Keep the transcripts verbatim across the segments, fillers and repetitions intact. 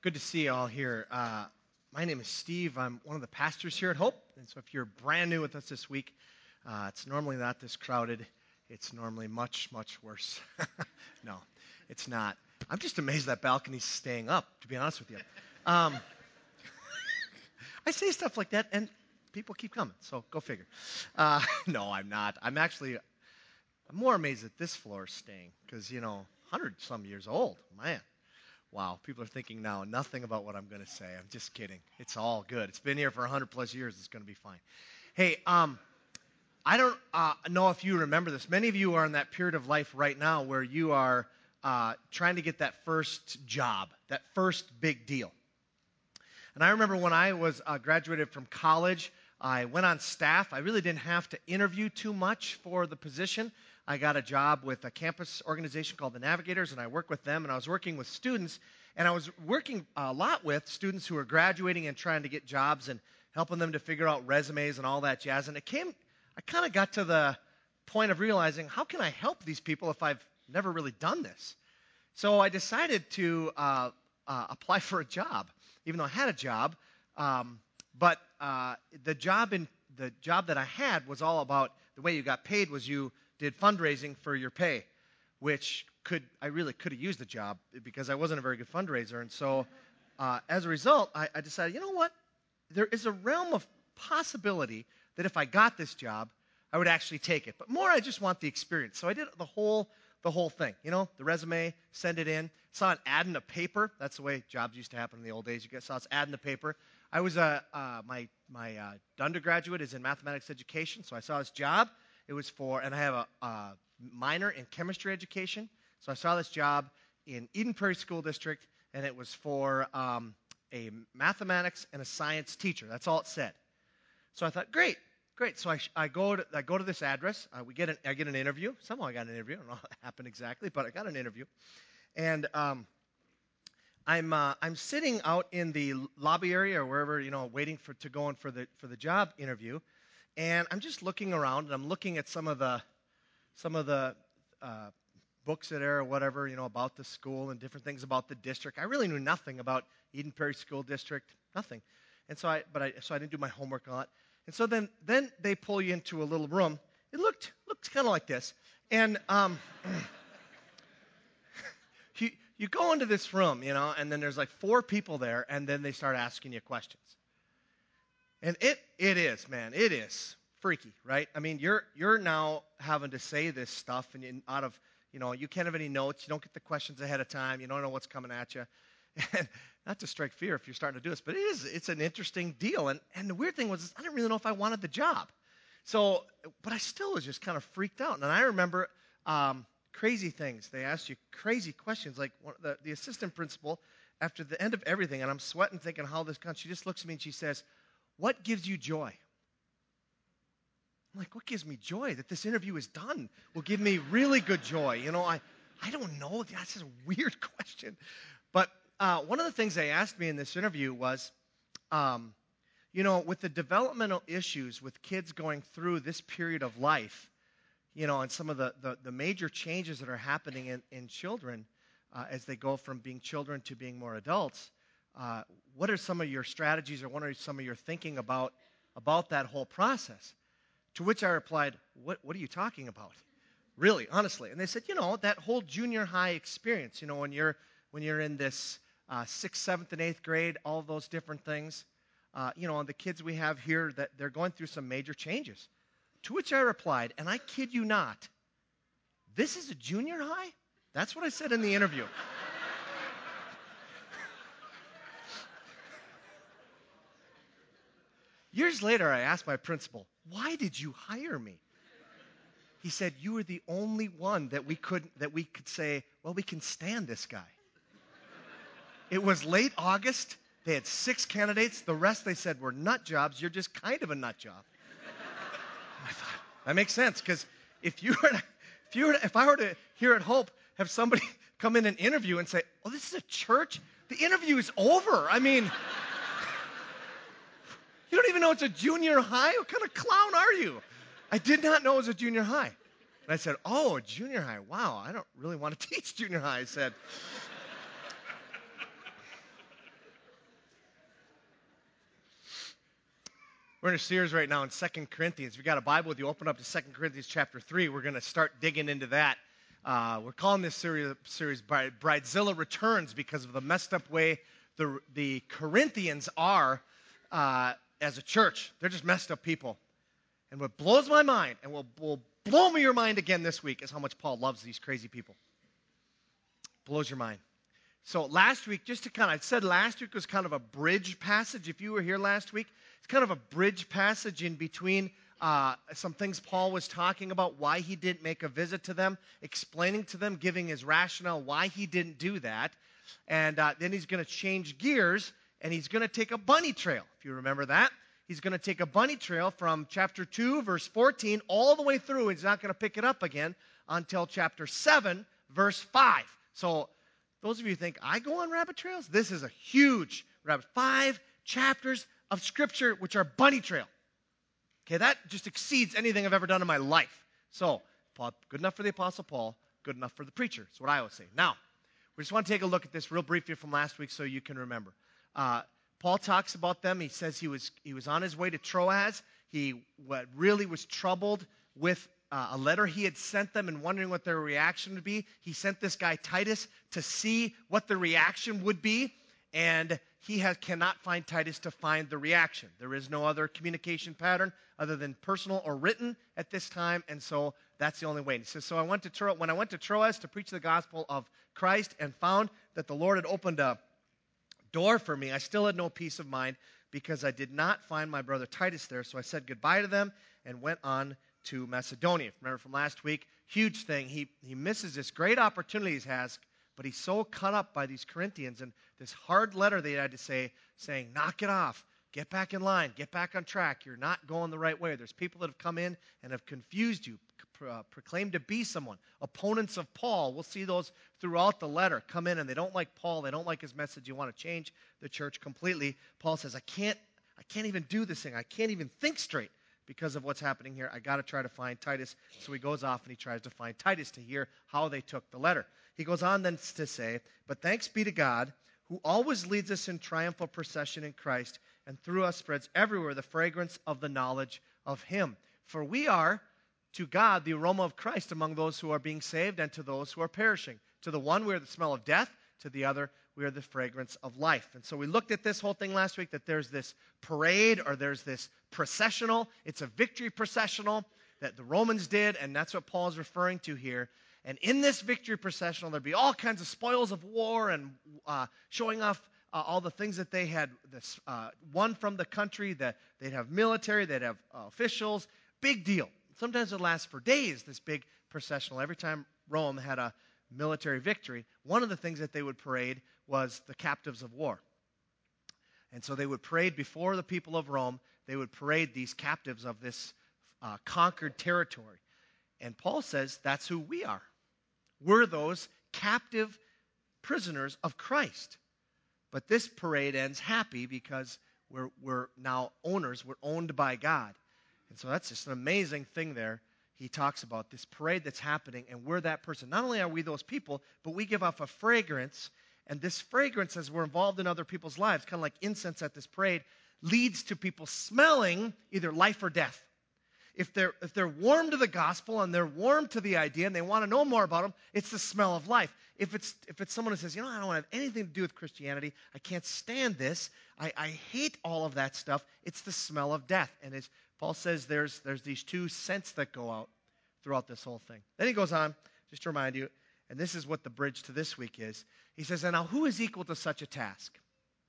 Good to see you all here. Uh, my name is Steve. I'm one of the pastors here at Hope. And so if you're brand new with us this week, uh, it's normally not this crowded. It's normally much, much worse. No, it's not. I'm just amazed that balcony's staying up, to be honest with you. Um, I say stuff like that, and people keep coming, so go figure. Uh, no, I'm not. I'm actually I'm more amazed that this floor is staying because, you know, one hundred some years old. Man. Wow, people are thinking now nothing about what I'm going to say. I'm just kidding. It's all good. It's been here for one hundred plus years. It's going to be fine. Hey, um, I don't uh, know if you remember this. Many of you are in that period of life right now where you are uh, trying to get that first job, that first big deal. And I remember when I was uh, graduated from college, I went on staff. I really didn't have to interview too much for the position. I got a job with a campus organization called the Navigators, and I worked with them, and I was working with students, and I was working a lot with students who were graduating and trying to get jobs and helping them to figure out resumes and all that jazz. And it came, I kind of got to the point of realizing, how can I help these people if I've never really done this? So I decided to uh, uh, apply for a job, even though I had a job. Um, but uh, the job in the job that I had was all about the way you got paid was you did fundraising for your pay, which could I really could have used the job because I wasn't a very good fundraiser. And so uh, as a result, I, I decided, you know what? There is a realm of possibility that if I got this job, I would actually take it. But more, I just want the experience. So I did the whole the whole thing. You know, the resume, send it in. Saw an ad in a paper. That's the way jobs used to happen in the old days. You guys saw this ad in the paper. I was a uh, my my uh, undergraduate is in mathematics education, so I saw this job. It was for, and I have a, a minor in chemistry education. So I saw this job in Eden Prairie School District, and it was for um, a mathematics and a science teacher. That's all it said. So I thought, great, great. So I, I go to I go to this address. Uh, we get an, I get an interview. Somehow I got an interview. I don't know how it happened exactly, but I got an interview. And um, I'm uh, I'm sitting out in the lobby area or wherever, you know, waiting for to go in for the for the job interview. And I'm just looking around, and I'm looking at some of the some of the uh, books that are or whatever, you know, about the school and different things about the district. I really knew nothing about Eden Prairie School District, nothing. And so I, but I, so I didn't do my homework on it. And so then, then they pull you into a little room. It looked looked kind of like this, and um, you you go into this room, you know, and then there's like four people there, and then they start asking you questions. And it it is, man, it is freaky, right? I mean, you're you're now having to say this stuff, and you, out of, you know, you can't have any notes, you don't get the questions ahead of time, you don't know what's coming at you. And not to strike fear if you're starting to do this, but it is it's an interesting deal. And and the weird thing was, I didn't really know if I wanted the job. So, but I still was just kind of freaked out. And I remember um, crazy things. They asked you crazy questions, like one, the the assistant principal after the end of everything, and I'm sweating thinking how this comes. She just looks at me and she says, "What gives you joy?" I'm like, what gives me joy? That this interview is done will give me really good joy. You know, I, I don't know. That's just a weird question. But uh, one of the things they asked me in this interview was, um, you know, with the developmental issues with kids going through this period of life, you know, and some of the, the, the major changes that are happening in, in children uh, as they go from being children to being more adults, uh, what are some of your strategies or what are some of your thinking about, about that whole process? To which I replied, what, what are you talking about? Really, honestly. And they said, you know, that whole junior high experience, you know, when you're when you're in this uh, sixth, seventh, and eighth grade, all those different things, uh, you know, and the kids we have here, that they're going through some major changes. To which I replied, and I kid you not, this is a junior high? That's what I said in the interview. Years later, I asked my principal, why did you hire me? He said, you were the only one that we could that we could say, well, we can stand this guy. It was late August. They had six candidates. The rest, they said, were nut jobs. You're just kind of a nut job. I thought, that makes sense, because if you were to, if you were to, if I were to here at Hope have somebody come in and interview and say, oh, this is a church? The interview is over. I mean, you don't even know it's a junior high? What kind of clown are you? I did not know it was a junior high. And I said, oh, a junior high. Wow, I don't really want to teach junior high, I said. We're in a series right now in Second Corinthians. If you got a Bible with you, open up to Second Corinthians chapter three. We're going to start digging into that. Uh, we're calling this series, series Bridezilla Returns because of the messed up way the, the Corinthians are uh, as a church. They're just messed up people. And what blows my mind, and will, will blow me your mind again this week, is how much Paul loves these crazy people. Blows your mind. So last week, just to kind of, I said last week was kind of a bridge passage. If you were here last week, it's kind of a bridge passage in between uh, some things Paul was talking about, why he didn't make a visit to them, explaining to them, giving his rationale why he didn't do that. And uh, then he's going to change gears, and he's going to take a bunny trail, if you remember that. He's going to take a bunny trail from chapter two, verse fourteen, all the way through. He's not going to pick it up again until chapter seven, verse five. So those of you who think, I go on rabbit trails? This is a huge rabbit. Five chapters of Scripture which are bunny trail. Okay, that just exceeds anything I've ever done in my life. So, Paul, good enough for the Apostle Paul, good enough for the preacher. That's what I always say. Now, we just want to take a look at this real briefly from last week so you can remember. Uh, Paul talks about them. He says he was he was on his way to Troas. He what, really was troubled with uh, a letter he had sent them and wondering what their reaction would be. He sent this guy Titus to see what the reaction would be, and he has, cannot find Titus to find the reaction. There is no other communication pattern other than personal or written at this time, and so that's the only way. And he says, so I went to Tro- when I went to Troas to preach the gospel of Christ and found that the Lord had opened a door for me, I still had no peace of mind because I did not find my brother Titus there. So I said goodbye to them and went on to Macedonia. Remember from last week, huge thing. He, he misses this great opportunity he has, but he's so caught up by these Corinthians and this hard letter they had to say, saying, knock it off, get back in line, get back on track. You're not going the right way. There's people that have come in and have confused you, uh, proclaimed to be someone. Opponents of Paul, we'll see those throughout the letter, come in and they don't like Paul, they don't like his message, you want to change the church completely. Paul says, I can't, I can't even do this thing. I can't even think straight because of what's happening here. I got to try to find Titus. So he goes off and he tries to find Titus to hear how they took the letter. He goes on then to say, but thanks be to God, who always leads us in triumphal procession in Christ, and through us spreads everywhere the fragrance of the knowledge of him. For we are, to God, the aroma of Christ among those who are being saved and to those who are perishing. To the one, we are the smell of death. To the other, we are the fragrance of life. And so we looked at this whole thing last week, that there's this parade or there's this processional. It's a victory processional that the Romans did, and that's what Paul's referring to here. And in this victory processional, there'd be all kinds of spoils of war and uh, showing off uh, all the things that they had this, uh, won from the country. That they'd have military, they'd have uh, officials. Big deal. Sometimes it lasts for days, this big processional. Every time Rome had a military victory, one of the things that they would parade was the captives of war. And so they would parade before the people of Rome. They would parade these captives of this uh, conquered territory. And Paul says that's who we are. We're those captive prisoners of Christ. But this parade ends happy because we're, we're now owners. We're owned by God. And so that's just an amazing thing there. He talks about this parade that's happening, and we're that person. Not only are we those people, but we give off a fragrance, and this fragrance, as we're involved in other people's lives, kind of like incense at this parade, leads to people smelling either life or death. If they're, if they're warm to the gospel and they're warm to the idea and they want to know more about them, it's the smell of life. If it's, if it's someone who says, you know, I don't want to have anything to do with Christianity, I can't stand this, I, I hate all of that stuff, it's the smell of death. And as Paul says, there's, there's these two scents that go out throughout this whole thing. Then he goes on, just to remind you, and this is what the bridge to this week is. He says, and now who is equal to such a task?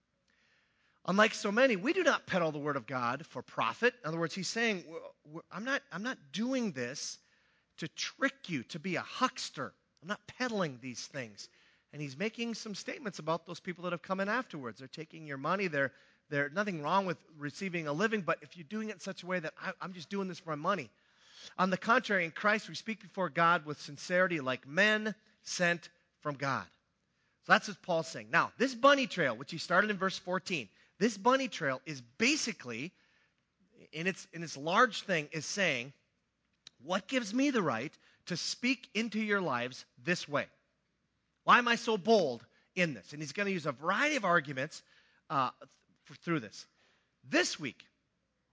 Unlike so many, we do not peddle the word of God for profit. In other words, he's saying, I'm not, I'm not doing this to trick you, to be a huckster. I'm not peddling these things. And he's making some statements about those people that have come in afterwards. They're taking your money. They're, they're nothing wrong with receiving a living, but if you're doing it in such a way that I, I'm just doing this for my money. On the contrary, in Christ, we speak before God with sincerity like men sent from God. So that's what Paul's saying. Now, this bunny trail, which he started in verse fourteen, this bunny trail is basically, in its, in its large thing, is saying, what gives me the right to speak into your lives this way? Why am I so bold in this? And he's going to use a variety of arguments uh, for, through this. This week,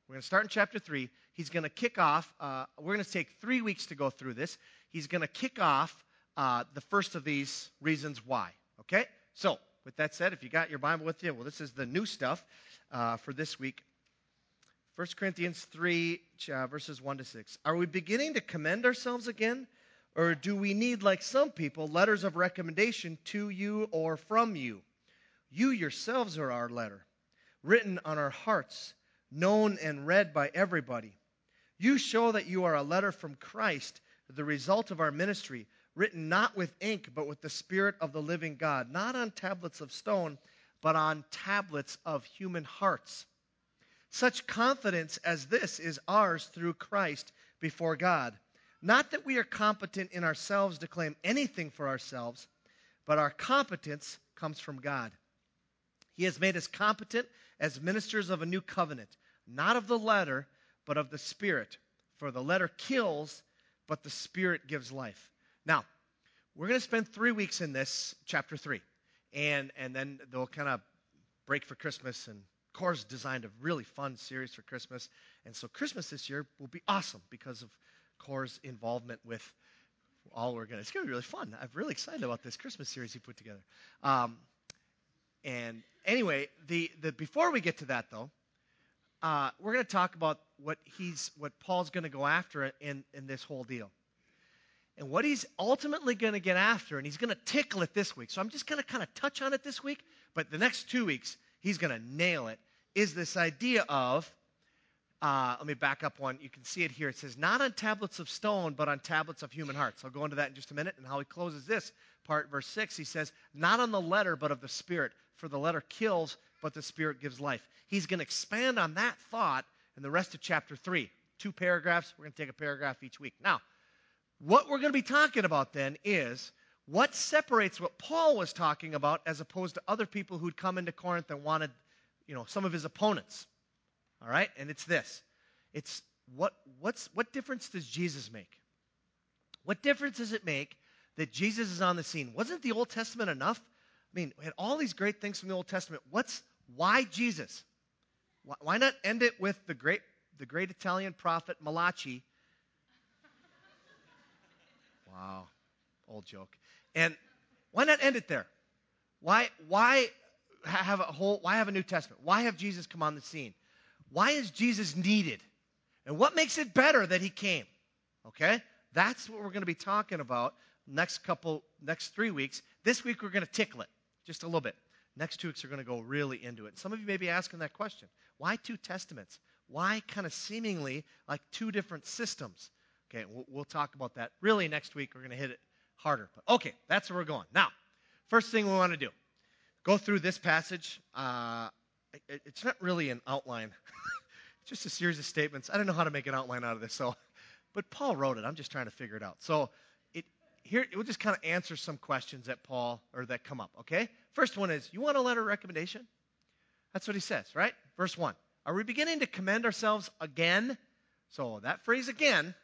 We're going to start in chapter three. He's going to kick off. Uh, we're going to take three weeks to go through this. He's going to kick off uh, the first of these reasons why. Okay? So, with that said, if you got your Bible with you, well, this is the new stuff uh, for this week. First Corinthians three, uh, verses one to six. Are we beginning to commend ourselves again? Or do we need, like some people, letters of recommendation to you or from you? You yourselves are our letter, written on our hearts, known and read by everybody. You show that you are a letter from Christ, the result of our ministry, written not with ink, but with the Spirit of the living God, not on tablets of stone, but on tablets of human hearts. Such confidence as this is ours through Christ before God. Not that we are competent in ourselves to claim anything for ourselves, but our competence comes from God. He has made us competent as ministers of a new covenant, not of the letter, but of the Spirit. For the letter kills, but the Spirit gives life. Now, we're going to spend three weeks in this, chapter three. And, and then they'll kind of break for Christmas, and Core's designed a really fun series for Christmas. And so Christmas this year will be awesome because of Core's involvement with all we're going to. It's going to be really fun. I'm really excited about this Christmas series he put together. Um, and anyway, the, the before we get to that, though, uh, we're going to talk about what he's what Paul's going to go after in, in this whole deal. And what he's ultimately going to get after, and he's going to tickle it this week. So I'm just going to kind of touch on it this week, but the next two weeks, he's going to nail it, is this idea of, uh, let me back up one. You can see it here. It says, not on tablets of stone, but on tablets of human hearts. I'll go into that in just a minute. And how he closes this part, verse six, he says, not on the letter, but of the Spirit. For the letter kills, but the Spirit gives life. He's going to expand on that thought in the rest of chapter three. Two paragraphs. We're going to take a paragraph each week. Now, what we're going to be talking about then is what separates what Paul was talking about as opposed to other people who'd come into Corinth and wanted, you know, some of his opponents. All right? And it's this. It's what what's what difference does Jesus make? What difference does it make that Jesus is on the scene? Wasn't the Old Testament enough? I mean, we had all these great things from the Old Testament. What's why Jesus? Why, why not end it with the great the great Italian prophet Malachi? Wow, old joke. And why not end it there? Why why have a whole why have a New Testament? Why have Jesus come on the scene? Why is Jesus needed? And what makes it better that he came? Okay? That's what we're going to be talking about next couple next three weeks. This week we're going to tickle it just a little bit. Next two weeks are going to go really into it. Some of you may be asking that question. Why two testaments? Why kind of seemingly like two different systems? Okay, we'll, we'll talk about that. Really, next week, we're going to hit it harder. But okay, that's where we're going. Now, first thing we want to do, go through this passage. Uh, it, it's not really an outline. It's just a series of statements. I don't know how to make an outline out of this, so, but Paul wrote it. I'm just trying to figure it out. So it here, it will just kind of answer some questions that Paul, or that come up, okay? First one is, you want a letter of recommendation? That's what he says, right? Verse one. Are we beginning to commend ourselves again? So that phrase again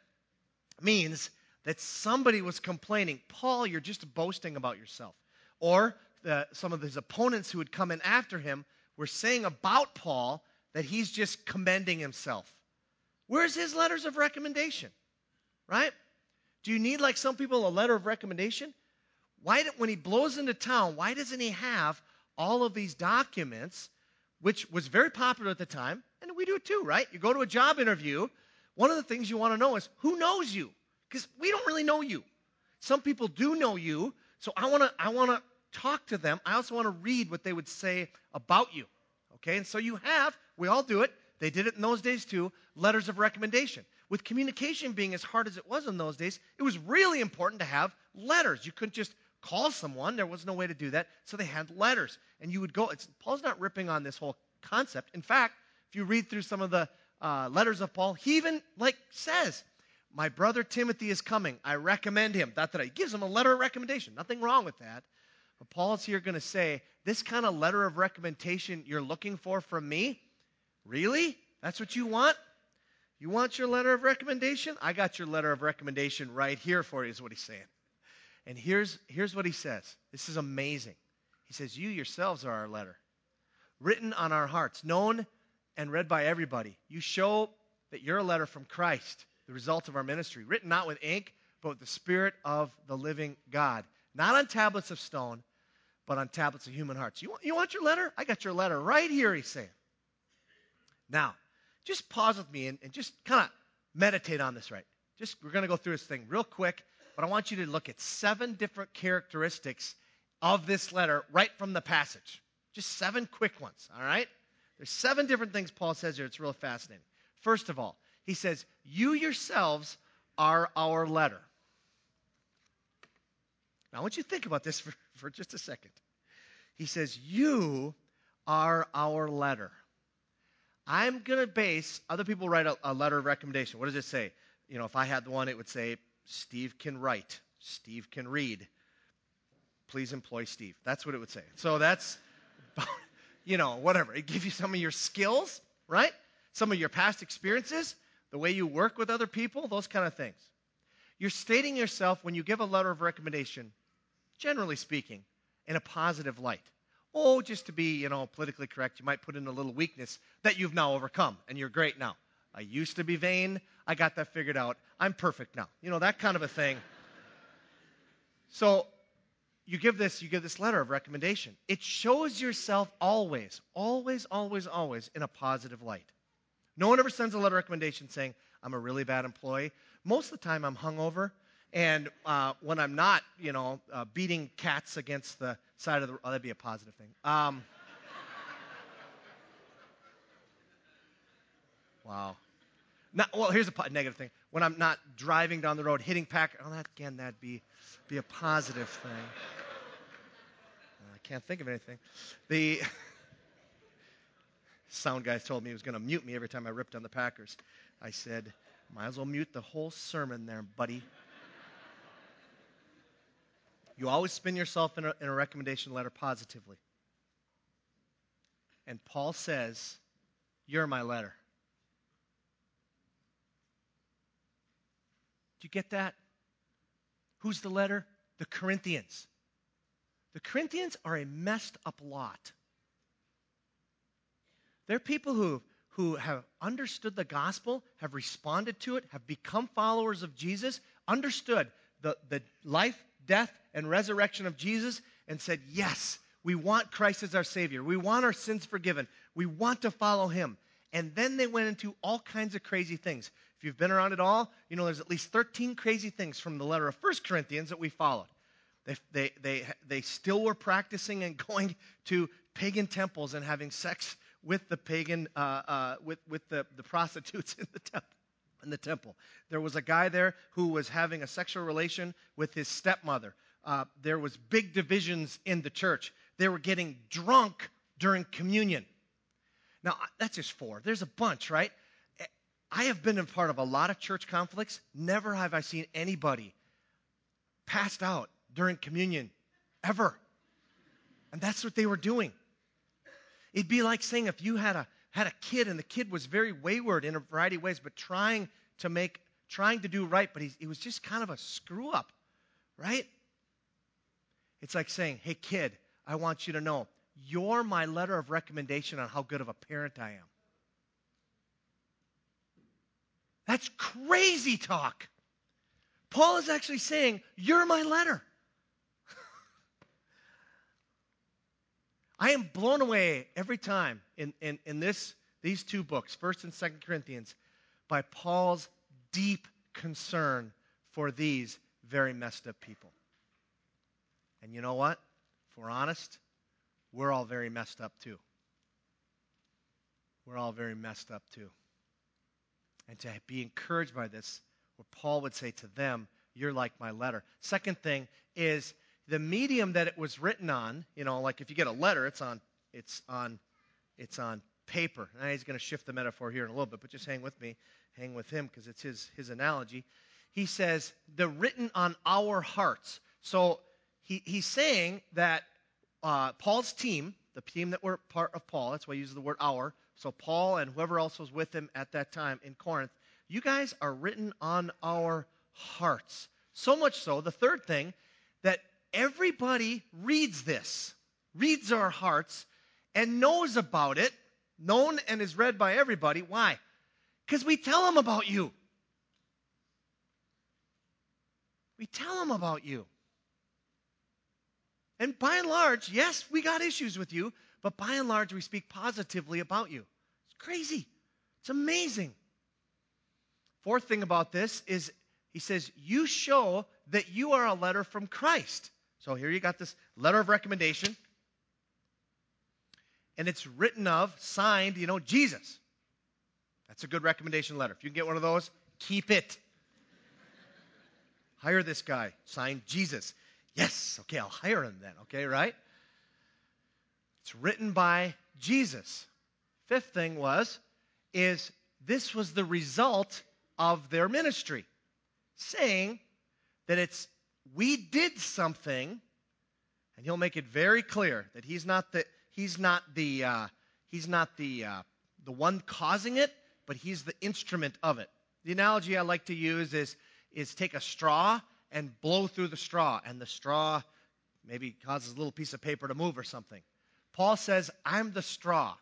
means that somebody was complaining, Paul, you're just boasting about yourself. Or the, some of his opponents who had come in after him were saying about Paul that he's just commending himself. Where's his letters of recommendation? Right? Do you need, like some people, a letter of recommendation? Why, when he blows into town, why doesn't he have all of these documents, which was very popular at the time, and we do it too, right? You go to a job interview, one of the things you want to know is, who knows you? Because we don't really know you. Some people do know you, so I want to I want to talk to them. I also want to read what they would say about you. Okay, and so you have, we all do it, they did it in those days too, letters of recommendation. With communication being as hard as it was in those days, it was really important to have letters. You couldn't just call someone. There was no way to do that, so they had letters. And you would go, it's, Paul's not ripping on this whole concept. In fact, if you read through some of the uh, letters of Paul, he even like says, my brother Timothy is coming. I recommend him. Not that he gives him a letter of recommendation. Nothing wrong with that. But Paul's here going to say, this kind of letter of recommendation you're looking for from me? Really? That's what you want? You want your letter of recommendation? I got your letter of recommendation right here for you, is what he's saying. And here's, here's what he says. This is amazing. He says, you yourselves are our letter, written on our hearts, known and read by everybody. You show that you're a letter from Christ, the result of our ministry, written not with ink, but with the Spirit of the living God. Not on tablets of stone, but on tablets of human hearts. You want, you want your letter? I got your letter right here, he's saying. Now, just pause with me and, and just kind of meditate on this, right? Just, we're going to go through this thing real quick, but I want you to look at seven different characteristics of this letter right from the passage. Just seven quick ones, all right? There's seven different things Paul says here. It's real fascinating. First of all, he says, you yourselves are our letter. Now, I want you to think about this for, for just a second. He says, you are our letter. I'm going to base, other people write a, a letter of recommendation. What does it say? You know, if I had the one, it would say, Steve can write. Steve can read. Please employ Steve. That's what it would say. So that's, you know, whatever. It gives you some of your skills, right? Some of your past experiences, the way you work with other people, those kind of things. You're stating yourself when you give a letter of recommendation, generally speaking, in a positive light. Oh, just to be, you know, politically correct, you might put in a little weakness that you've now overcome, and you're great now. I used to be vain. I got that figured out. I'm perfect now. You know, that kind of a thing. So you give this, you give this letter of recommendation. It shows yourself always, always, always, always in a positive light. No one ever sends a letter of recommendation saying, I'm a really bad employee. Most of the time I'm hungover, and uh, when I'm not, you know, uh, beating cats against the side of the, oh, that'd be a positive thing. Um, wow. Not, well, here's a po- negative thing. When I'm not driving down the road, hitting pack, oh, that, again, that'd be, be a positive thing. I can't think of anything. The sound guys told me he was going to mute me every time I ripped on the Packers. I said, might as well mute the whole sermon there, buddy. You always spin yourself in a, in a recommendation letter positively. And Paul says, you're my letter. Do you get that? Who's the letter? The Corinthians. The Corinthians are a messed up lot. They're people who, who have understood the gospel, have responded to it, have become followers of Jesus, understood the, the life, death, and resurrection of Jesus, and said, yes, we want Christ as our Savior. We want our sins forgiven. We want to follow Him. And then they went into all kinds of crazy things. If you've been around at all, you know there's at least thirteen crazy things from the letter of First Corinthians that we followed. They, they, they, they still were practicing and going to pagan temples and having sex with the pagan, uh, uh, with, with the, the prostitutes in the temple. In the temple. There was a guy there who was having a sexual relation with his stepmother. Uh, there was big divisions in the church. They were getting drunk during communion. Now, that's just four. There's a bunch, right? I have been a part of a lot of church conflicts. Never have I seen anybody passed out during communion, ever. And that's what they were doing. It'd be like saying if you had a had a kid and the kid was very wayward in a variety of ways, but trying to make, trying to do right, but he, he was just kind of a screw up, right? It's like saying, hey kid, I want you to know, you're my letter of recommendation on how good of a parent I am. That's crazy talk. Paul is actually saying, you're my letter. I am blown away every time in, in, in this these two books, First and Second Corinthians, by Paul's deep concern for these very messed up people. And you know what? If we're honest, we're all very messed up too. We're all very messed up too. And to be encouraged by this, what Paul would say to them, you're like my letter. Second thing is the medium that it was written on, you know, like if you get a letter, it's on, it's on, it's on paper. And he's going to shift the metaphor here in a little bit, but just hang with me, hang with him because it's his his analogy. He says the written on our hearts. So he he's saying that uh, Paul's team, the team that were part of Paul, that's why he uses the word our. So Paul and whoever else was with him at that time in Corinth, you guys are written on our hearts. So much so, the third thing, that everybody reads this, reads our hearts, and knows about it, known and is read by everybody. Why? Because we tell them about you. We tell them about you. And by and large, yes, we got issues with you, but by and large, we speak positively about you. It's crazy. It's amazing. Fourth thing about this is he says, you show that you are a letter from Christ. So here you got this letter of recommendation. And it's written of, signed, you know, Jesus. That's a good recommendation letter. If you can get one of those, keep it. Hire this guy, signed Jesus. Yes, okay, I'll hire him then, okay, right? It's written by Jesus. Fifth thing was, is this was the result of their ministry. Saying that it's, we did something, and he'll make it very clear that he's not the, he's not the, uh, he's not the, uh, the one causing it, but he's the instrument of it. The analogy I like to use is, is take a straw and blow through the straw, and the straw maybe causes a little piece of paper to move or something. Paul says, I'm the straw.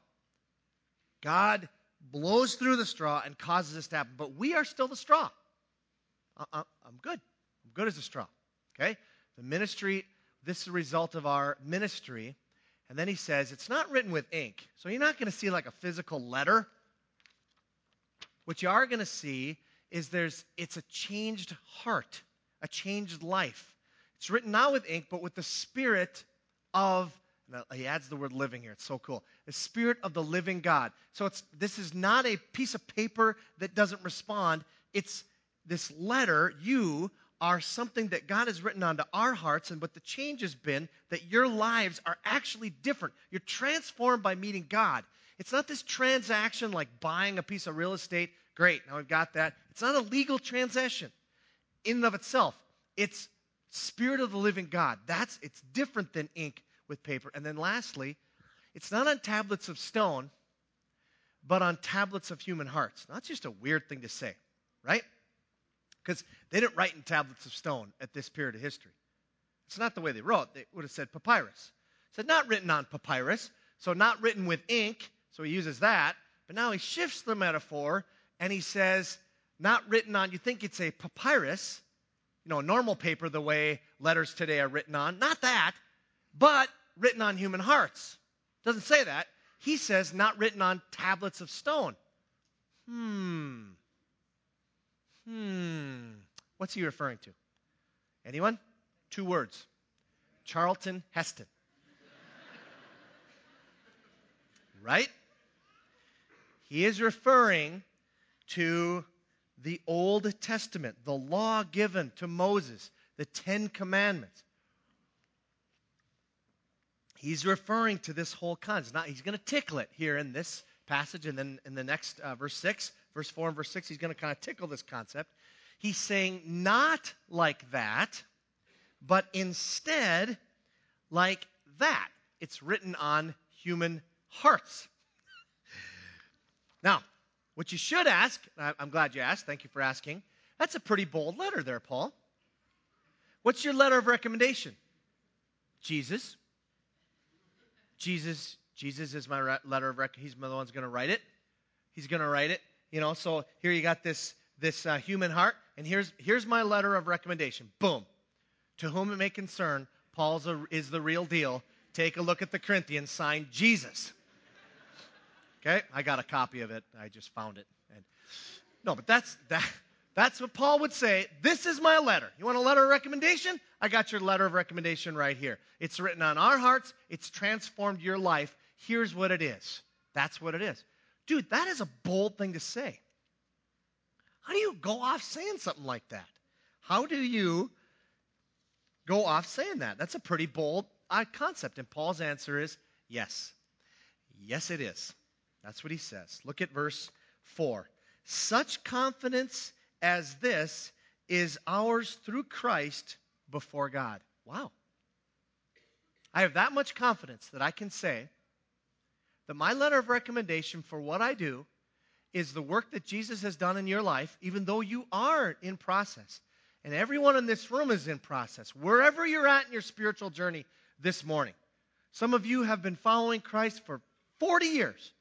God blows through the straw and causes this to happen, but we are still the straw. Uh, uh, I'm good. I'm good as a straw. Okay? The ministry, this is a result of our ministry. And then he says, it's not written with ink. So you're not going to see like a physical letter. What you are going to see is there's it's a changed heart, a changed life. It's written not with ink, but with the Spirit of, he adds the word living here. It's so cool. The Spirit of the living God. So it's this is not a piece of paper that doesn't respond. It's this letter, you are something that God has written onto our hearts, and what the change has been that your lives are actually different. You're transformed by meeting God. It's not this transaction like buying a piece of real estate. Great, now we've got that. It's not a legal transaction in and of itself. It's Spirit of the living God. That's it's different than ink with paper. And then lastly, it's not on tablets of stone, but on tablets of human hearts. Now, that's just a weird thing to say, right? Because they didn't write in tablets of stone at this period of history. It's not the way they wrote. They would have said papyrus. It said not written on papyrus, so not written with ink, so he uses that. But now he shifts the metaphor, and he says not written on, you think it's a papyrus, you know, normal paper the way letters today are written on. Not that, but written on human hearts. Doesn't say that. He says not written on tablets of stone. Hmm. Hmm. What's he referring to? Anyone? Two words. Charlton Heston. Right? He is referring to the Old Testament, the law given to Moses, the Ten Commandments. He's referring to this whole concept. Now, he's going to tickle it here in this passage, and then in the next uh, verse six, verse four and verse six, he's going to kind of tickle this concept. He's saying not like that, but instead like that. It's written on human hearts. Now, what you should ask, I'm glad you asked, thank you for asking, that's a pretty bold letter there, Paul. What's your letter of recommendation? Jesus. Jesus, Jesus is my re- letter of recommendation. He's the one who's going to write it. He's going to write it. You know, so here you got this, this uh, human heart, and here's, here's my letter of recommendation. Boom. To whom it may concern, Paul's a, is the real deal. Take a look at the Corinthians, signed Jesus. Okay, I got a copy of it. I just found it. And, no, but that's that. That's what Paul would say. This is my letter. You want a letter of recommendation? I got your letter of recommendation right here. It's written on our hearts. It's transformed your life. Here's what it is. That's what it is. Dude, that is a bold thing to say. How do you go off saying something like that? How do you go off saying that? That's a pretty bold uh, concept. And Paul's answer is yes. Yes, it is. That's what he says. Look at verse four. Such confidence as this is ours through Christ before God. Wow. I have that much confidence that I can say that my letter of recommendation for what I do is the work that Jesus has done in your life, even though you are in process. And everyone in this room is in process, wherever you're at in your spiritual journey this morning. Some of you have been following Christ for forty years.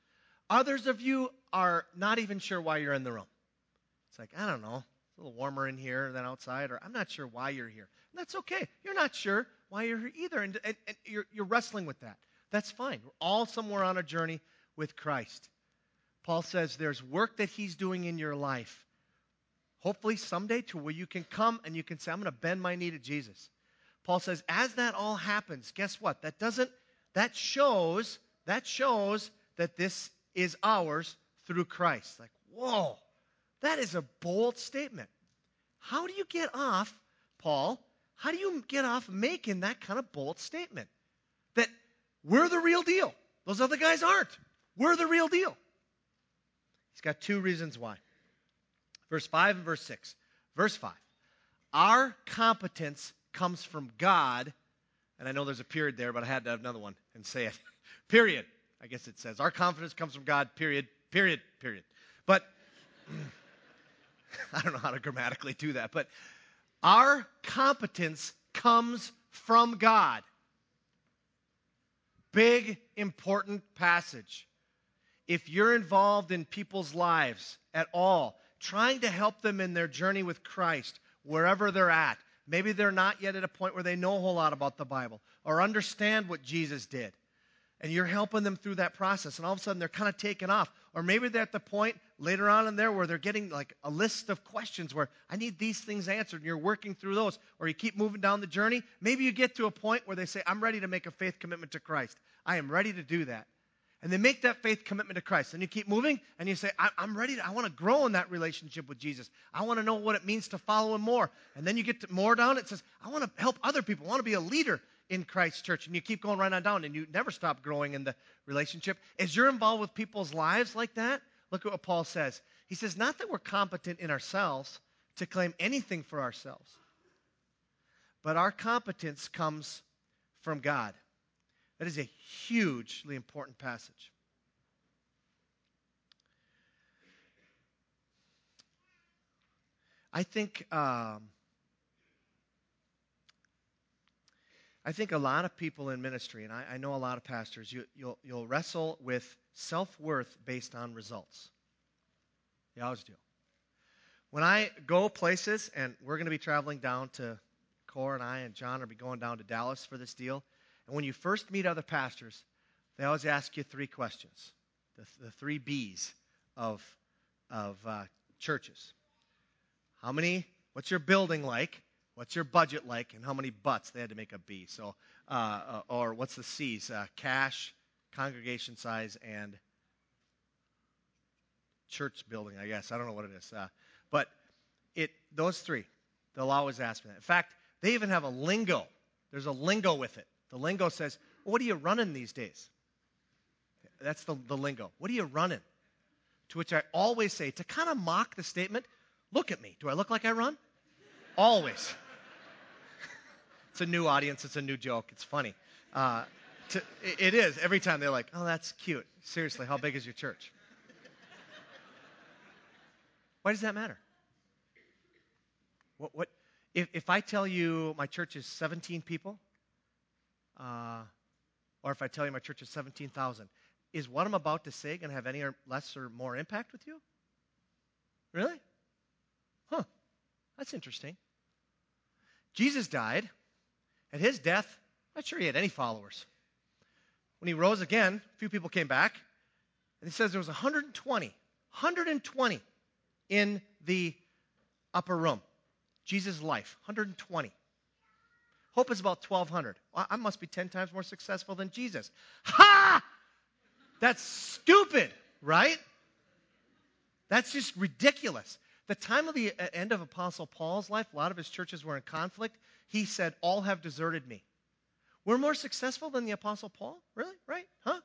Others of you are not even sure why you're in the room. It's like, I don't know, it's a little warmer in here than outside, or I'm not sure why you're here. And that's okay. You're not sure why you're here either, and, and, and you're, you're wrestling with that. That's fine. We're all somewhere on a journey with Christ. Paul says there's work that he's doing in your life, hopefully someday to where you can come and you can say, I'm going to bend my knee to Jesus. Paul says, as that all happens, guess what? That doesn't, that shows, that shows that this is ours through Christ. Like, whoa, that is a bold statement. How do you get off, Paul, how do you get off making that kind of bold statement? That we're the real deal. Those other guys aren't. We're the real deal. He's got two reasons why. Verse five and verse six. Verse five. Our competence comes from God, and I know there's a period there, but I had to have another one and say it. Period. I guess it says, our confidence comes from God, period, period, period. But, I don't know how to grammatically do that, but our competence comes from God. Big, important passage. If you're involved in people's lives at all, trying to help them in their journey with Christ, wherever they're at, maybe they're not yet at a point where they know a whole lot about the Bible or understand what Jesus did, and you're helping them through that process, and all of a sudden they're kind of taken off. Or maybe they're at the point later on in there where they're getting like a list of questions where I need these things answered, and you're working through those. Or you keep moving down the journey. Maybe you get to a point where they say, I'm ready to make a faith commitment to Christ. I am ready to do that. And they make that faith commitment to Christ. And you keep moving, and you say, I, I'm ready to, I want to grow in that relationship with Jesus. I want to know what it means to follow him more. And then you get to more down, it says, I want to help other people. I want to be a leader in Christ's church. And you keep going right on down, and you never stop growing in the relationship. As you're involved with people's lives like that, look at what Paul says. He says, not that we're competent in ourselves to claim anything for ourselves, but our competence comes from God. That is a hugely important passage. I think um, I think a lot of people in ministry, and I, I know a lot of pastors, you, you'll, you'll wrestle with self-worth based on results. You always do. When I go places, and we're going to be traveling down to, Cor and I and John are be going down to Dallas for this deal, and when you first meet other pastors, they always ask you three questions, the, the three B's of, of uh, churches. How many, what's your building like? What's your budget like? And how many butts? They had to make a B. So, uh, uh, or what's the C's? Uh, cash, congregation size, and church building, I guess. I don't know what it is. Uh, but it those three, they'll always ask me that. In fact, they even have a lingo. There's a lingo with it. The lingo says, well, what are you running these days? That's the, the lingo. What are you running? To which I always say, to kind of mock the statement, look at me. Do I look like I run? Always. It's a new audience. It's a new joke. It's funny. Uh, to, it, it is. Every time they're like, oh, that's cute. Seriously, how big is your church? Why does that matter? What, what if, if I tell you my church is seventeen people, uh, or if I tell you my church is seventeen thousand, is what I'm about to say going to have any or less or more impact with you? Really? Huh. That's interesting. Jesus died. At his death, I'm not sure he had any followers. When he rose again, a few people came back, and he says there was one hundred twenty, one hundred twenty in the upper room. Jesus' life, one hundred twenty. Hope is about twelve hundred. I must be ten times more successful than Jesus. Ha! That's stupid, right? That's just ridiculous. The time of the end of Apostle Paul's life, a lot of his churches were in conflict. He said, all have deserted me. We're more successful than the Apostle Paul? Really? Right? Huh?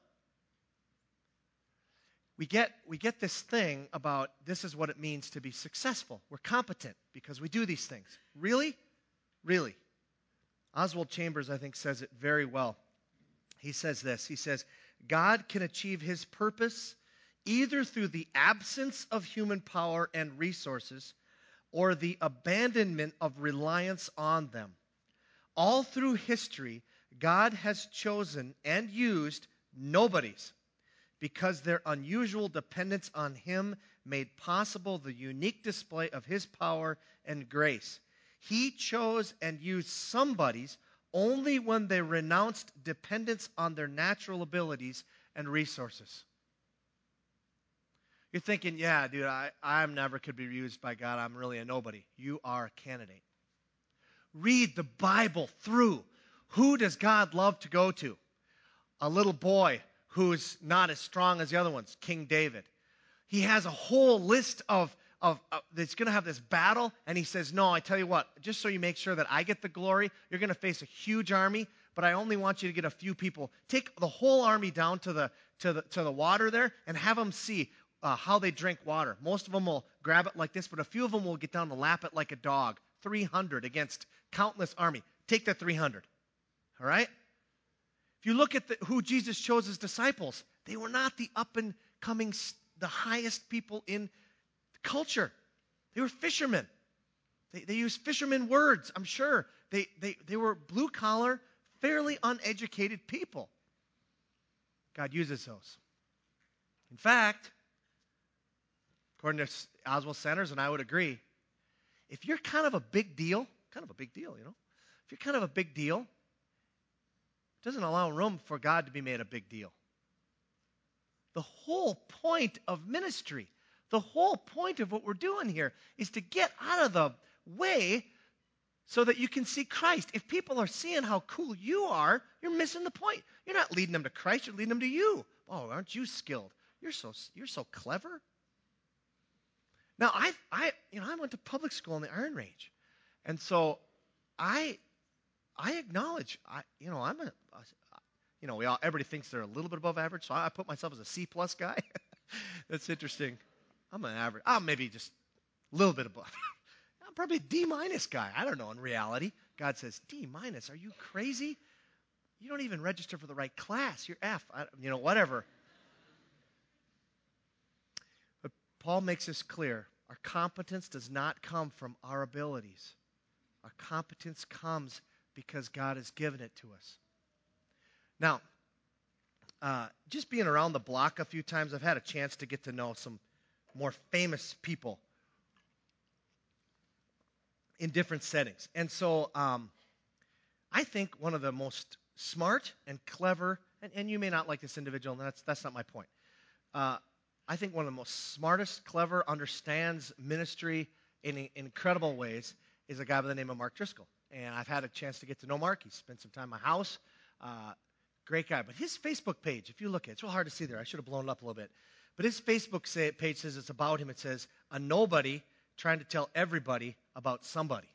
We get, we get this thing about this is what it means to be successful. We're competent because we do these things. Really? Really? Oswald Chambers, I think, says it very well. He says this. He says, God can achieve his purpose either through the absence of human power and resources or the abandonment of reliance on them. All through history, God has chosen and used nobodies, because their unusual dependence on him made possible the unique display of his power and grace. He chose and used somebody's only when they renounced dependence on their natural abilities and resources. You're thinking, yeah, dude, I, I never could be used by God. I'm really a nobody. You are a candidate. Read the Bible through. Who does God love to go to? A little boy who's not as strong as the other ones, King David. He has a whole list of, of, of that's going to have this battle, and he says, no, I tell you what, just so you make sure that I get the glory, you're going to face a huge army, but I only want you to get a few people. Take the whole army down to the, to the, to the water there and have them see uh, how they drink water. Most of them will grab it like this, but a few of them will get down and lap it like a dog. three hundred against countless army. Take the three hundred. All right? If you look at the, who Jesus chose as disciples, they were not the up-and-coming, the highest people in culture. They were fishermen. They, they used fishermen words, I'm sure. They, they, they were blue-collar, fairly uneducated people. God uses those. In fact, according to Oswald Sanders, and I would agree, if you're kind of a big deal, kind of a big deal, you know, if you're kind of a big deal, it doesn't allow room for God to be made a big deal. The whole point of ministry, the whole point of what we're doing here is to get out of the way so that you can see Christ. If people are seeing how cool you are, you're missing the point. You're not leading them to Christ, you're leading them to you. Oh, aren't you skilled? You're so you're so clever. Now, I, I, you know, I went to public school in the Iron Range, and so I, I acknowledge, I, you know, I'm a, a you know, we all everybody thinks they're a little bit above average, so I, I put myself as a C plus guy. That's interesting. I'm an average. I'm maybe just a little bit above. I'm probably a D minus guy. I don't know. In reality, God says D minus. Are you crazy? You don't even register for the right class. You're F. I, you know, whatever. But Paul makes this clear. Our competence does not come from our abilities. Our competence comes because God has given it to us. Now, uh, just being around the block a few times, I've had a chance to get to know some more famous people in different settings. And so um, I think one of the most smart and clever, and, and you may not like this individual, and that's, that's not my point. Uh, I think one of the most smartest, clever, understands ministry in, in incredible ways is a guy by the name of Mark Driscoll. And I've had a chance to get to know Mark. He spent some time in my house. Uh, great guy. But his Facebook page, if you look at it, it's real hard to see there. I should have blown it up a little bit. But his Facebook say, page says it's about him. It says, a nobody trying to tell everybody about somebody.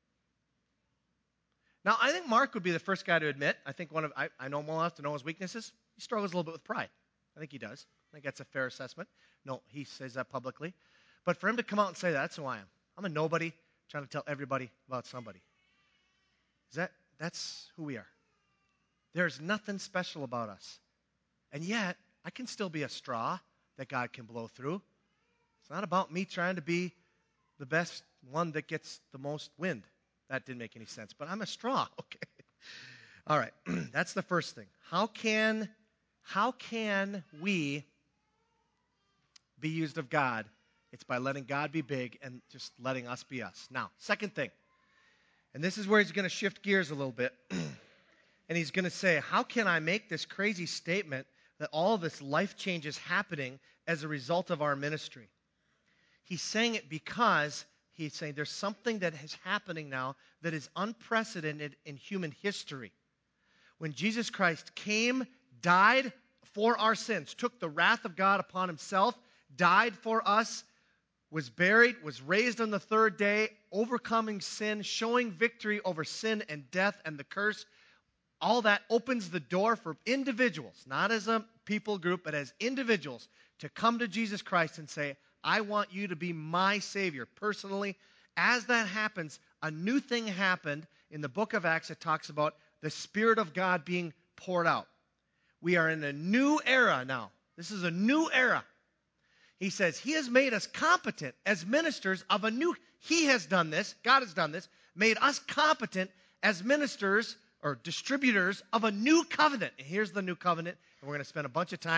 Now, I think Mark would be the first guy to admit, I think one of, I, I know him well enough to know his weaknesses. He struggles a little bit with pride. I think he does. I think that's a fair assessment. No, he says that publicly. But for him to come out and say that, that's who I am. I'm a nobody trying to tell everybody about somebody. Is that, that's who we are. There's nothing special about us. And yet, I can still be a straw that God can blow through. It's not about me trying to be the best one that gets the most wind. That didn't make any sense, but I'm a straw. Okay. All right. That's the first thing. How can, how can we be used of God? It's by letting God be big and just letting us be us. Now, second thing, and this is where he's going to shift gears a little bit, and he's going to say, how can I make this crazy statement that all this life change is happening as a result of our ministry? He's saying it because he's saying there's something that is happening now that is unprecedented in human history. When Jesus Christ came, died for our sins, took the wrath of God upon himself, died for us, was buried, was raised on the third day, overcoming sin, showing victory over sin and death and the curse. All that opens the door for individuals, not as a people group, but as individuals, to come to Jesus Christ and say, I want you to be my Savior personally. As that happens, a new thing happened. In the book of Acts, it talks about the Spirit of God being poured out. We are in a new era now. This is a new era. He says he has made us competent as ministers of a new, he has done this, God has done this, made us competent as ministers or distributors of a new covenant. And here's the new covenant, and we're going to spend a bunch of time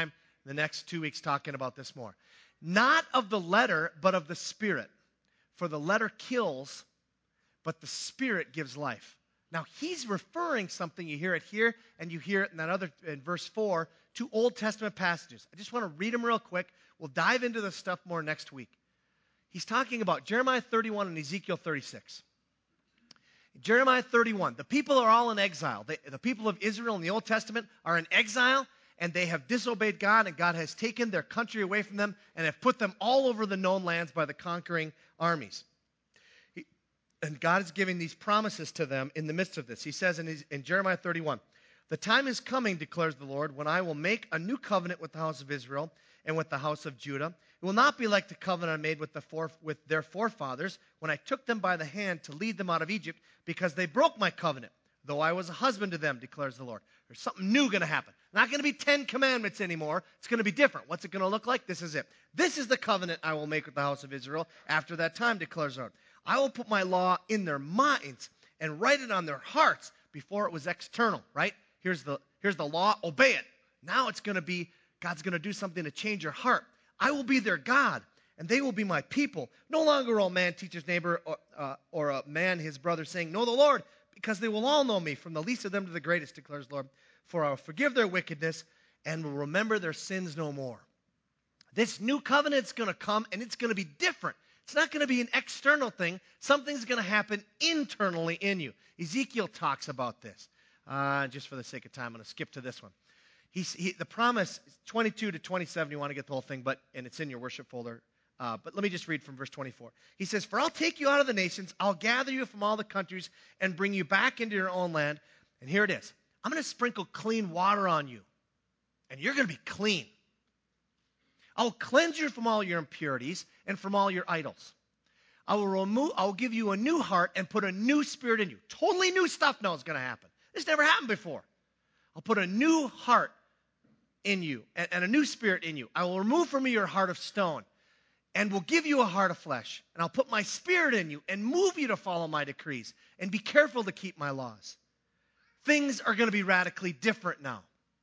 the next two weeks talking about this more. Not of the letter, but of the Spirit. For the letter kills, but the Spirit gives life. Now, he's referring something, you hear it here, and you hear it in that other, in verse four, to Old Testament passages. I just want to read them real quick. We'll dive into this stuff more next week. He's talking about Jeremiah thirty-one and Ezekiel thirty-six. Jeremiah thirty-one, the people are all in exile. They, the people of Israel in the Old Testament are in exile, and they have disobeyed God, and God has taken their country away from them and have put them all over the known lands by the conquering armies. He, and God is giving these promises to them in the midst of this. He says in, his, in Jeremiah thirty-one, the time is coming, declares the Lord, when I will make a new covenant with the house of Israel and with the house of Judah. It will not be like the covenant I made with, the fore, with their forefathers when I took them by the hand to lead them out of Egypt, because they broke my covenant, though I was a husband to them, declares the Lord. There's something new going to happen. Not going to be Ten Commandments anymore. It's going to be different. What's it going to look like? This is it. This is the covenant I will make with the house of Israel after that time, declares the Lord. I will put my law in their minds and write it on their hearts. Before it was external, right? Here's the, here's the law. Obey it. Now it's going to be, God's going to do something to change your heart. I will be their God, and they will be my people. No longer will man teach his neighbor or, uh, or a man his brother, saying, know the Lord, because they will all know me, from the least of them to the greatest, declares the Lord. For I will forgive their wickedness and will remember their sins no more. This new covenant is going to come, and it's going to be different. It's not going to be an external thing. Something's going to happen internally in you. Ezekiel talks about this. Uh, just for the sake of time, I'm going to skip to this one. He's, he, the promise, twenty-two to twenty-seven, you want to get the whole thing, but and it's in your worship folder. Uh, but let me just read from verse twenty-four. He says, for I'll take you out of the nations, I'll gather you from all the countries and bring you back into your own land. And here it is. I'm going to sprinkle clean water on you, and you're going to be clean. I'll cleanse you from all your impurities and from all your idols. I will remove, I'll give you a new heart and put a new spirit in you. Totally new stuff now is going to happen. This never happened before. I'll put a new heart in you and, and a new spirit in you. I will remove from you your heart of stone and will give you a heart of flesh. And I'll put my spirit in you and move you to follow my decrees and be careful to keep my laws. Things are going to be radically different now.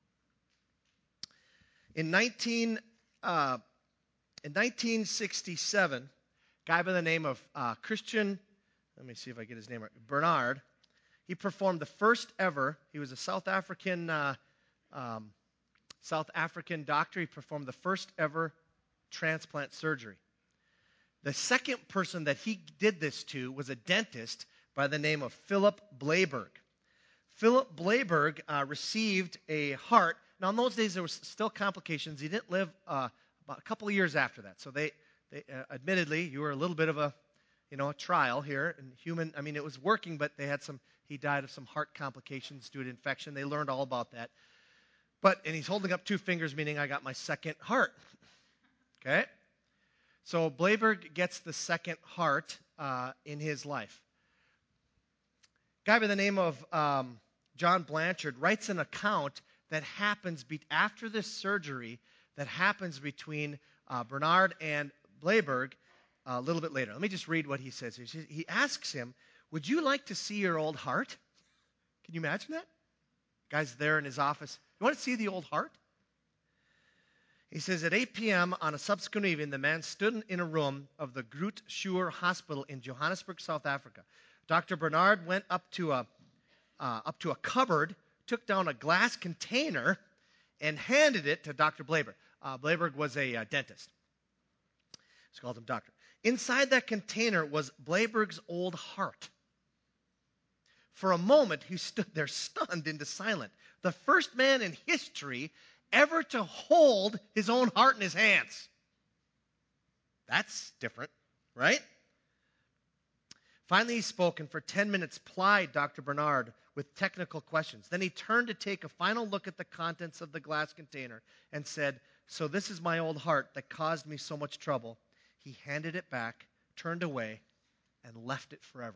In nineteen, uh, in nineteen sixty-seven, a guy by the name of uh, Christian, let me see if I get his name right, Bernard, he performed the first ever, he was a South African uh, um, South African doctor. He performed the first ever transplant surgery. The second person that he did this to was a dentist by the name of Philip Bleiberg. Philip Bleiberg uh, received a heart. Now, in those days, there was still complications. He didn't live uh, about a couple of years after that. So they, they uh, admittedly, you were a little bit of a, you know, a trial here. And human, I mean, it was working, but they had some, he died of some heart complications due to infection. They learned all about that. But, and he's holding up two fingers, meaning I got my second heart. Okay? So Bleiberg gets the second heart uh, in his life. Guy by the name of um, John Blanchard writes an account that happens be- after this surgery that happens between uh, Bernard and Bleiberg uh, a little bit later. Let me just read what he says. He, says, he asks him, would you like to see your old heart? Can you imagine that? Guy's there in his office. You want to see the old heart? He says, at eight p.m. on a subsequent evening, the man stood in a room of the Groote Schuur Hospital in Johannesburg, South Africa. Doctor Bernard went up to a uh, up to a cupboard, took down a glass container, and handed it to Doctor Bleiberg. Uh, Bleiberg was a uh, dentist. Let's call him doctor. Inside that container was Bleiberg's old heart. For a moment, he stood there stunned into silence. The first man in history ever to hold his own heart in his hands. That's different, right? Finally, he spoke and for ten minutes plied Doctor Bernard with technical questions. Then he turned to take a final look at the contents of the glass container and said, so this is my old heart that caused me so much trouble. He handed it back, turned away, and left it forever.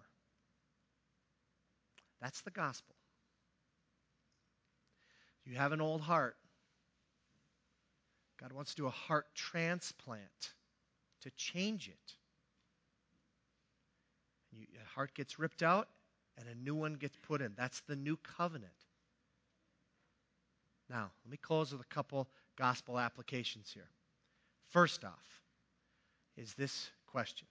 That's the gospel. You have an old heart. God wants to do a heart transplant to change it. You, a heart gets ripped out and a new one gets put in. That's the new covenant. Now, let me close with a couple gospel applications here. First off, is this question.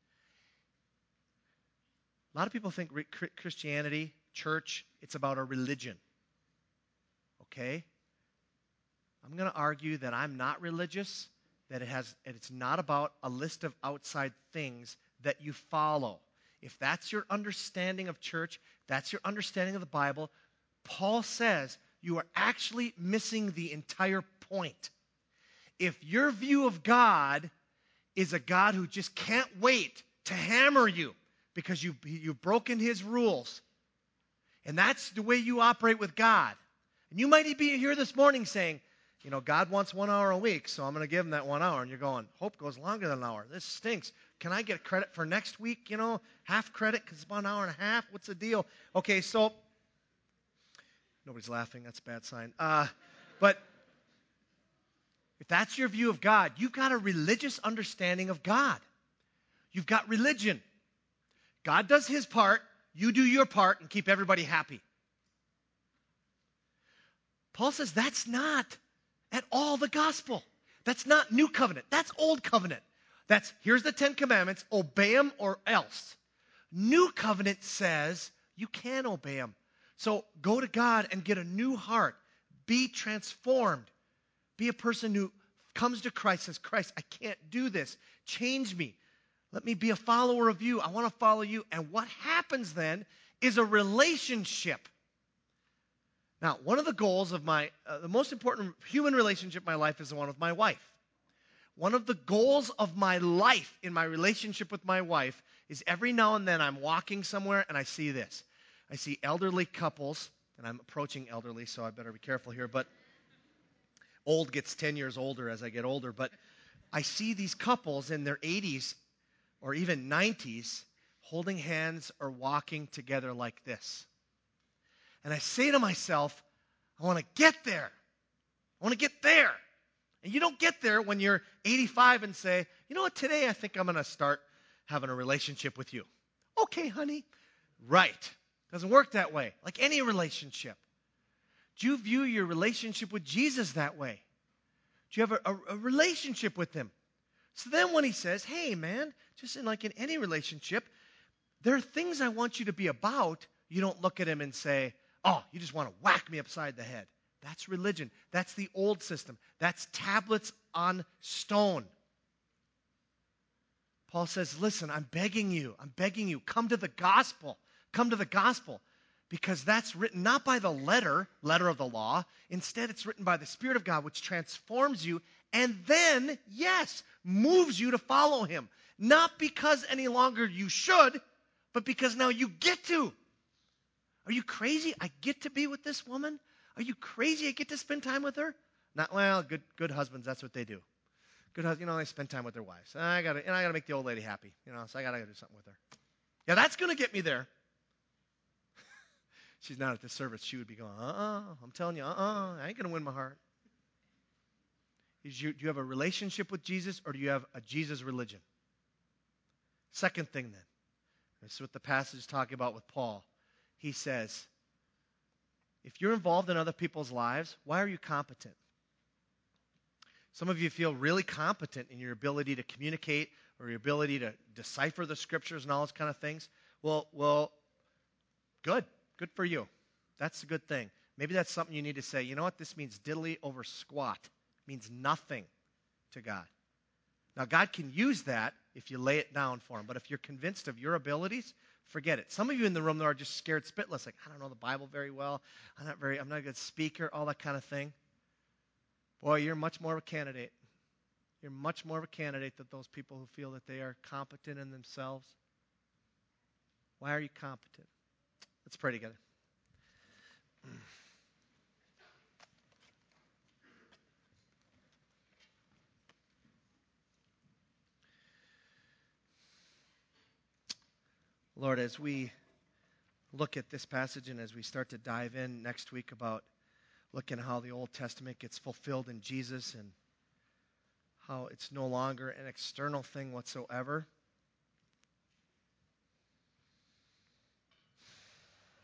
A lot of people think Christianity, church, it's about a religion. Okay? I'm going to argue that I'm not religious, that it has, it's not about a list of outside things that you follow. If that's your understanding of church, that's your understanding of the Bible, Paul says you are actually missing the entire point. If your view of God is a God who just can't wait to hammer you because you, you've broken his rules, and that's the way you operate with God, and you might be here this morning saying, you know, God wants one hour a week, so I'm going to give him that one hour. And you're going, hope goes longer than an hour. This stinks. Can I get credit for next week, you know, half credit because it's about an hour and a half? What's the deal? Okay, so nobody's laughing. That's a bad sign. Uh, but if that's your view of God, you've got a religious understanding of God. You've got religion. God does his part. You do your part and keep everybody happy. Paul says that's not at all the gospel. That's not new covenant. That's old covenant. That's, here's the Ten Commandments, obey them or else. New covenant says you can obey them. So go to God and get a new heart. Be transformed. Be a person who comes to Christ and says, Christ, I can't do this. Change me. Let me be a follower of you. I want to follow you. And what happens then is a relationship. Now, one of the goals of my, uh, the most important human relationship in my life is the one with my wife. One of the goals of my life in my relationship with my wife is every now and then I'm walking somewhere and I see this. I see elderly couples, and I'm approaching elderly, so I better be careful here, but old gets ten years older as I get older, but I see these couples in their eighties or even nineties holding hands or walking together like this. And I say to myself, I want to get there. I want to get there. And you don't get there when you're eighty-five and say, you know what, today I think I'm going to start having a relationship with you. Okay, honey. Right. Doesn't work that way. Like any relationship. Do you view your relationship with Jesus that way? Do you have a, a, a relationship with him? So then when he says, hey, man, just in like in any relationship, there are things I want you to be about, you don't look at him and say, oh, you just want to whack me upside the head. That's religion. That's the old system. That's tablets on stone. Paul says, listen, I'm begging you. I'm begging you. Come to the gospel. Come to the gospel. Because that's written not by the letter, letter of the law. Instead, it's written by the Spirit of God, which transforms you and then, yes, moves you to follow him. Not because any longer you should, but because now you get to. Are you crazy? I get to be with this woman? Are you crazy? I get to spend time with her? Not, well, good good husbands, that's what they do. Good husbands, you know, they spend time with their wives. I gotta, and I gotta make the old lady happy, you know, so I gotta do something with her. Yeah, that's gonna get me there. She's not at this service. She would be going, uh-uh, I'm telling you, uh-uh, I ain't gonna win my heart. Is you, do you have a relationship with Jesus, or do you have a Jesus religion? Second thing then, this is what the passage is talking about with Paul. He says, if you're involved in other people's lives, why are you competent? Some of you feel really competent in your ability to communicate or your ability to decipher the scriptures and all those kind of things. Well, well, good. Good for you. That's a good thing. Maybe that's something you need to say, you know what, this means diddly over squat. It means nothing to God. Now, God can use that if you lay it down for him. But if you're convinced of your abilities, forget it. Some of you in the room, though, are just scared spitless. Like, I don't know the Bible very well. I'm not very, I'm not a good speaker, all that kind of thing. Boy, you're much more of a candidate. You're much more of a candidate than those people who feel that they are competent in themselves. Why are you competent? Let's pray together. Lord, as we look at this passage and as we start to dive in next week about looking at how the Old Testament gets fulfilled in Jesus and how it's no longer an external thing whatsoever.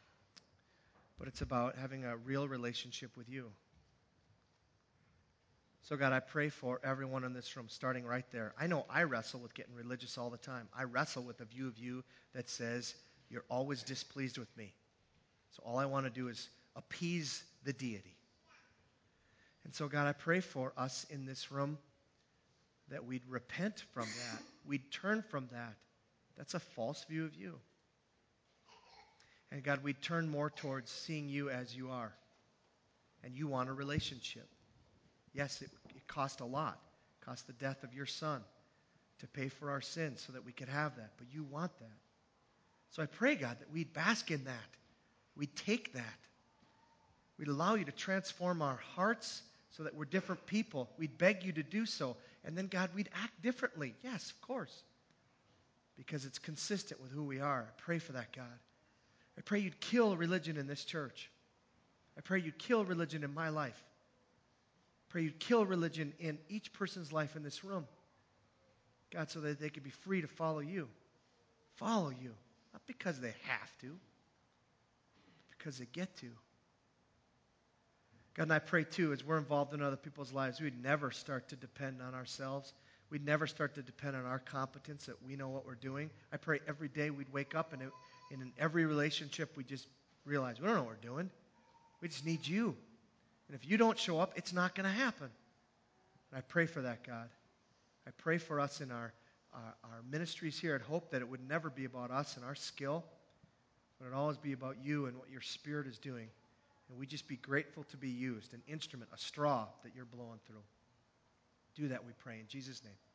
But it's about having a real relationship with you. So, God, I pray for everyone in this room, starting right there. I know I wrestle with getting religious all the time. I wrestle with a view of you that says you're always displeased with me. So all I want to do is appease the deity. And so, God, I pray for us in this room that we'd repent from that. We'd turn from that. That's a false view of you. And God, we'd turn more towards seeing you as you are. And you want a relationship. Yes, it, it cost a lot. It cost the death of your son to pay for our sins so that we could have that. But you want that. So I pray, God, that we'd bask in that. We'd take that. We'd allow you to transform our hearts so that we're different people. We'd beg you to do so. And then, God, we'd act differently. Yes, of course. Because it's consistent with who we are. I pray for that, God. I pray you'd kill religion in this church. I pray you'd kill religion in my life. I pray you'd kill religion in each person's life in this room. God, so that they could be free to follow you. Follow you. Not because they have to. But because they get to. God, and I pray too, as we're involved in other people's lives, we'd never start to depend on ourselves. We'd never start to depend on our competence, that we know what we're doing. I pray every day we'd wake up and, it, and in every relationship we just realize we don't know what we're doing. We just need you. And if you don't show up, it's not going to happen. And I pray for that, God. I pray for us in our, our, our ministries here at Hope that it would never be about us and our skill, but it would always be about you and what your Spirit is doing. And we just be grateful to be used, an instrument, a straw that you're blowing through. Do that, we pray, in Jesus' name.